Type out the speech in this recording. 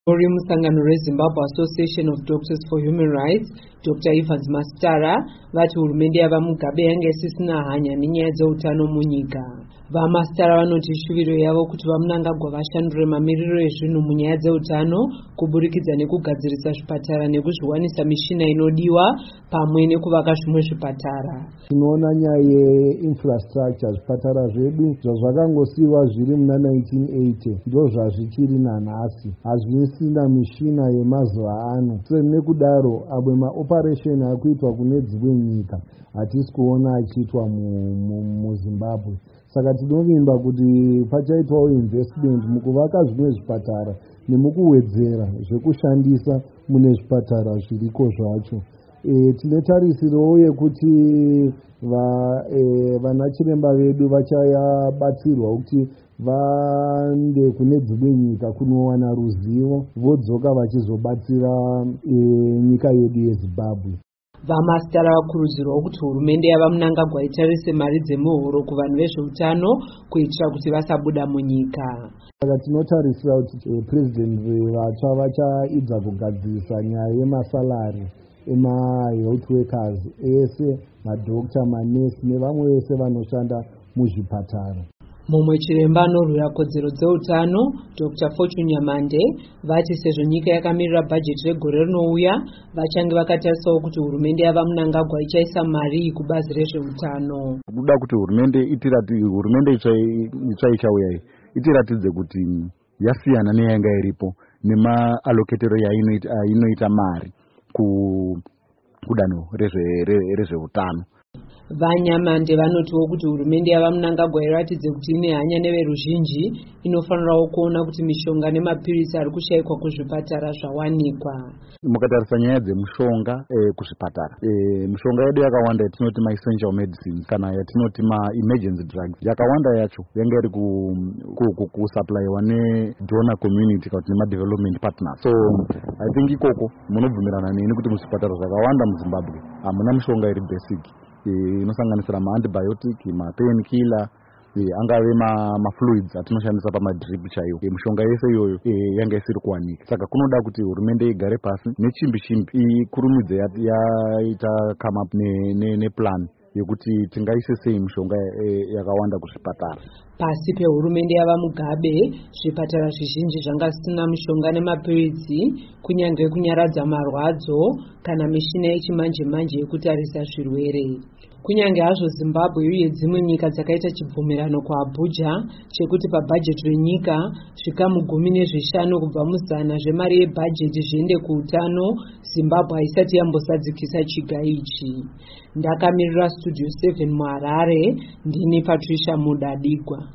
Uri musangano reZimbabwe Association of Doctors for Human Rights, Dr. Evans Mastara, vati hurumende yavaMugabe yange isisina hanya nenyaya dzeutano munyika. VaMastara vanoti shuviro yavo kuti vaMnangagwa vashandure mamiriro ezvinhu munyaya dzeutano kuburikidza nekugadzirisa zvipatara nekuzviwanisa mishina inodiwa pamwe nekuvaka zvimwe zvipatara. Tinoona nyaya yeinfrastructure, zvipatara zvedu zvazvakangosiiwa zviri muna 1980 ndo zvazvichiri nanhasi, hazvisina mishina yemazuva ano. Nekudaro abwe maoperation akuitwa kune dzimwe nyika hatisi kuona achiitwa muZimbabwe. Saka tinovimba kuti pachaitwawo investment mukuvaka zvimwe zvipatara nemukuwedzera zvekushandisa mune zvipatara zviriko zvacho. Tine tarisiro yekuti vanachiremba vedu vachabatsirwa kuti vaende kune dzimwe nyika kunowana ruzivo vodzoka vachizobatsira nyika yedu yeZimbabwe. VaMastara vakurudzirwa kuti hurumende yavaMnangagwa itarise mari dzemuhoro kuvanhu vezveutano kuitira kuti vasabuda munyika. Saka tinotarisira kuti president vatsva vachaidza kugadzirisa nyaya yemasalari ema-health workers ese, madokta, manesi nevamwe vese vanoshanda muzvipatara. Mumwe chiremba anorwira kodzero dzeutano, Dr. Fortune Nyamande, vati sezvo nyika yakamirira bhajeti regore rinouya, vachange vakatarisawo kuti hurumende yavaMnangagwa ichaisa mari kubazi rezveutano. Kuda kuti hurumende itsva ichauya itiratidze kuti yasiyana neyanga iripo nemaaloketero yainoita mari kudanho rezveutano. VaNyamande vanotiwo kuti hurumende yavaMnangagwa iratidze kuti ine hanya neveruzhinji, inofanirawo kuona kuti mishonga nemapirisi ari kushayikwa kuzvipatara zvawanikwa. Mukatarisa nyaya dzemushonga kuzvipatara, mishonga yedu yakawanda yatinoti ma-essential medicines kana yatinoti ma-emergency drugs, yakawanda yacho yanga iri kusupplywa ne-donor community kana kuti nema-development partners. So I think ikoko munobvumirana neni kuti muzvipatara zvakawanda muZimbabwe hamuna mishonga iri basic inosanganisira ma-antibiotic, ma-painkiller, angave ma-fluids atinoshandisa pamadrip chaiwo. Mishonga yese iyoyo yanga isiri kuwanika. Saka kunoda kuti hurumende igare pasi nechimbi ikurumidze yaita come up neplan yekuti tingaise sei mishonga yakawanda kuzvipatara. Pasi pehurumende yavaMugabe, zvipatara zvizhinji zvanga zvisina mishonga nemapiritsi, kunyange kunyaradza marwadzo kana mishina yechimanje-manje yekutarisa zvirwere. Kunyange hazvo Zimbabwe uye dzimwe nyika dzakaita chibvumirano kuAbuja chekuti pabhajeti renyika zvikamu 15 kubva muzana zvemari yebhajeti zviende kuutano, Zimbabwe haisati yambosadzikisa chiga ichi. Ndakamirira Studio 7 muHarare, ndini Patricia Mudadigwa.